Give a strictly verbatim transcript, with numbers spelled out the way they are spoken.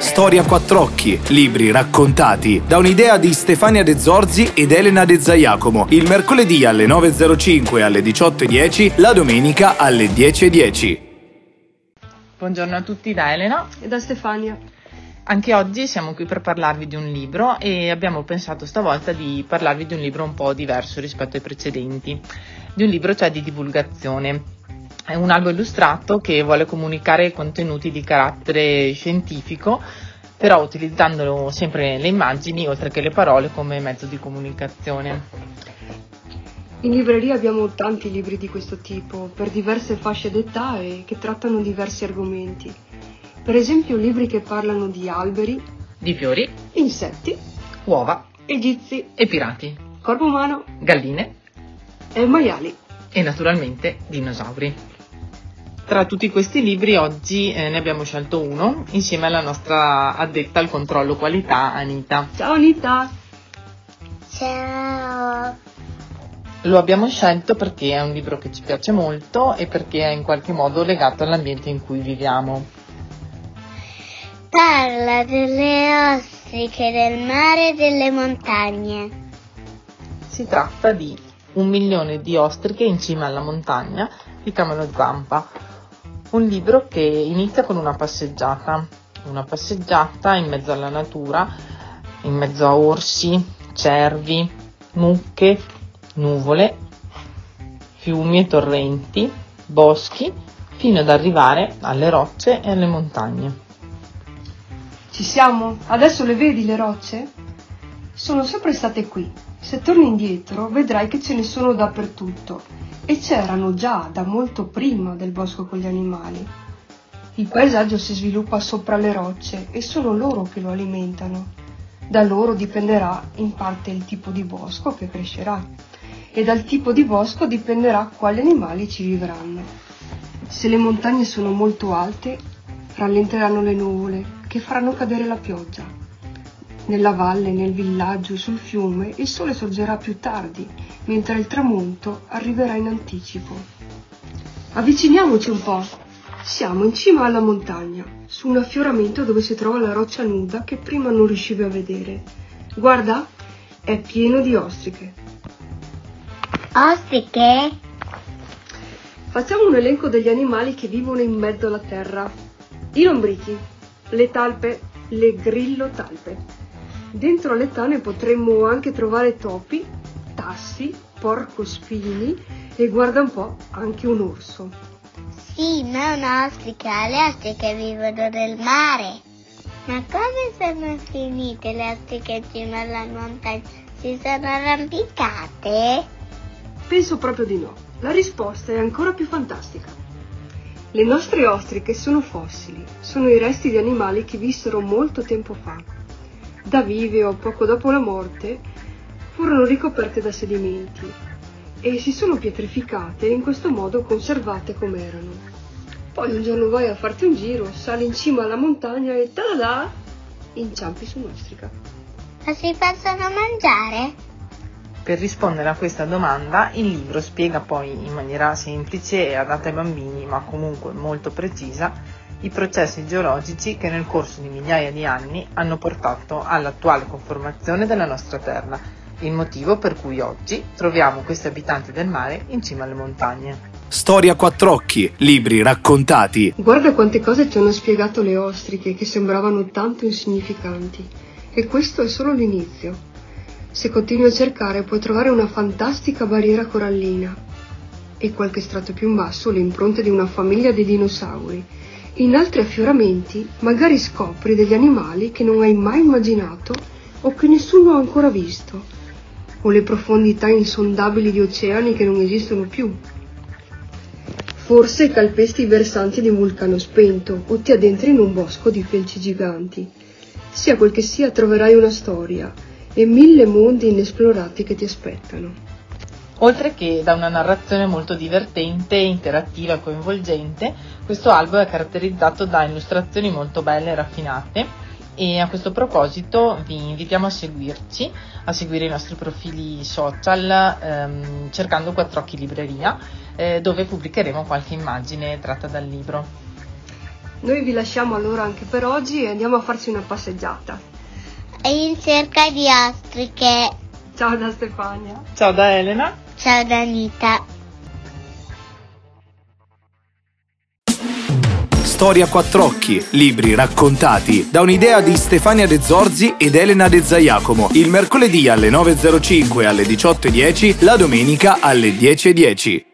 Storia a quattro occhi, libri raccontati da un'idea di Stefania De Zorzi ed Elena De Zaiacomo, il mercoledì alle nove e zero cinque e alle diciotto e dieci, la domenica alle dieci e dieci. Buongiorno a tutti da Elena e da Stefania. Anche oggi siamo qui per parlarvi di un libro e abbiamo pensato stavolta di parlarvi di un libro un po' diverso rispetto ai precedenti, di un libro cioè di divulgazione. È un albo illustrato che vuole comunicare contenuti di carattere scientifico, però utilizzando sempre le immagini oltre che le parole come mezzo di comunicazione. In libreria abbiamo tanti libri di questo tipo, per diverse fasce d'età e che trattano diversi argomenti. Per esempio libri che parlano di alberi, di fiori, insetti, uova, egizi e pirati, corpo umano, galline e maiali. E naturalmente dinosauri. Tra tutti questi libri oggi eh, ne abbiamo scelto uno insieme alla nostra addetta al controllo qualità, Anita. Ciao Anita! Ciao! Lo abbiamo scelto perché è un libro che ci piace molto e perché è in qualche modo legato all'ambiente in cui viviamo. Parla delle ostriche del mare e delle montagne. Si tratta di Un milione di ostriche in cima alla montagna di Camillo Zampa, un libro che inizia con una passeggiata, una passeggiata in mezzo alla natura, in mezzo a orsi, cervi, mucche, nuvole, fiumi e torrenti, boschi, fino ad arrivare alle rocce e alle montagne. Ci siamo? Adesso le vedi le rocce? Sono sempre state qui. Se torni indietro vedrai che ce ne sono dappertutto e c'erano già da molto prima del bosco con gli animali. Il paesaggio si sviluppa sopra le rocce e sono loro che lo alimentano. Da loro dipenderà in parte il tipo di bosco che crescerà e dal tipo di bosco dipenderà quali animali ci vivranno. Se le montagne sono molto alte, rallenteranno le nuvole che faranno cadere la pioggia. Nella valle, nel villaggio e sul fiume il sole sorgerà più tardi, mentre il tramonto arriverà in anticipo. Avviciniamoci un po'. Siamo in cima alla montagna, su un affioramento dove si trova la roccia nuda che prima non riuscivi a vedere. Guarda, è pieno di ostriche. Ostriche? Facciamo un elenco degli animali che vivono in mezzo alla terra. I lombrichi, le talpe, le grillotalpe. Dentro alle tane potremmo anche trovare topi, tassi, porcospini e guarda un po' anche un orso. Sì, ma un'ostrica, le ostriche vivono nel mare. Ma come sono finite le ostriche in cima alla montagna? Si sono arrampicate? Penso proprio di no. La risposta è ancora più fantastica. Le nostre ostriche sono fossili, sono i resti di animali che vissero molto tempo fa. Da vive o poco dopo la morte furono ricoperte da sedimenti e si sono pietrificate e in questo modo conservate come erano. Poi un giorno vai a farti un giro, sali in cima alla montagna e tada! Inciampi su un'ostrica. Ma si possono mangiare? Per rispondere a questa domanda, il libro spiega poi in maniera semplice e adatta ai bambini, ma comunque molto precisa, i processi geologici che nel corso di migliaia di anni hanno portato all'attuale conformazione della nostra terra, il motivo per cui oggi troviamo questi abitanti del mare in cima alle montagne. Storia a quattro occhi, libri raccontati. Guarda quante cose ci hanno spiegato le ostriche che sembravano tanto insignificanti, e questo è solo l'inizio. Se continui a cercare puoi trovare una fantastica barriera corallina e qualche strato più in basso le impronte di una famiglia di dinosauri. In altri affioramenti magari scopri degli animali che non hai mai immaginato o che nessuno ha ancora visto, o le profondità insondabili di oceani che non esistono più. Forse calpesti i versanti di un vulcano spento o ti addentri in un bosco di felci giganti. Sia quel che sia, troverai una storia e mille mondi inesplorati che ti aspettano. Oltre che da una narrazione molto divertente, interattiva e coinvolgente, questo albo è caratterizzato da illustrazioni molto belle e raffinate e a questo proposito vi invitiamo a seguirci, a seguire i nostri profili social ehm, cercando Quattro Occhi Libreria, eh, dove pubblicheremo qualche immagine tratta dal libro. Noi vi lasciamo allora anche per oggi e andiamo a farci una passeggiata. In cerca di ostriche. Ciao da Stefania. Ciao da Elena. Ciao da Anita. Storia a quattro occhi, libri raccontati da un'idea di Stefania De Zorzi ed Elena De Zaiacomo, il mercoledì alle nove e zero cinque e alle diciotto e dieci, la domenica alle dieci e dieci.